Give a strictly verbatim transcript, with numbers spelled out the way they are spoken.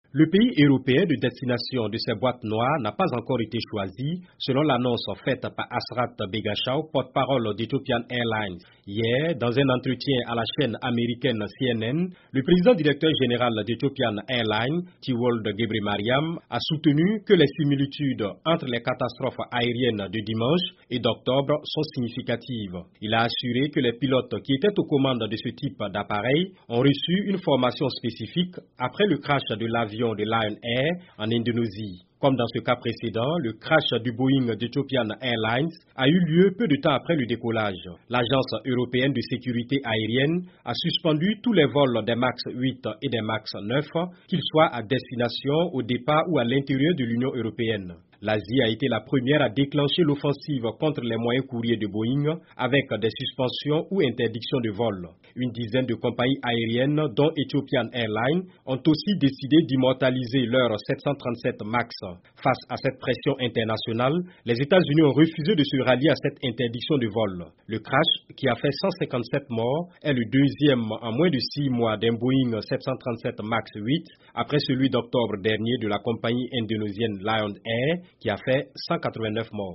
Le pays européen de destination de ces boîtes noires n'a pas encore été choisi, selon l'annonce faite par Asrat Begashaw, porte-parole d'Ethiopian Airlines. Hier, dans un entretien à la chaîne américaine C N N, le président directeur général d'Ethiopian Airlines, Tiwold Gebremariam, a soutenu que les similitudes entre les catastrophes aériennes de dimanche et d'octobre sont significatives. Il a assuré que les pilotes qui étaient aux commandes de ce type d'appareil ont reçu une formation spécifique après le crash de l'avion de Lion Air en Indonésie. Comme dans ce cas précédent, le crash du Boeing d'Ethiopian Airlines a eu lieu peu de temps après le décollage. L'Agence européenne de sécurité aérienne a suspendu tous les vols des MAX huit et des MAX neuf, qu'ils soient à destination, au départ ou à l'intérieur de l'Union européenne. L'Asie a été la première à déclencher l'offensive contre les moyens courriers de Boeing avec des suspensions ou interdictions de vol. Une dizaine de compagnies aériennes, dont Ethiopian Airlines, ont aussi décidé d'immortaliser leurs sept cent trente-sept MAX. Face à cette pression internationale, les États-Unis ont refusé de se rallier à cette interdiction de vol. Le crash, qui a fait cent cinquante-sept morts, est le deuxième en moins de six mois d'un Boeing sept cent trente-sept MAX huit, après celui d'octobre dernier de la compagnie indonésienne Lion Air, qui a fait cent quatre-vingt-neuf morts.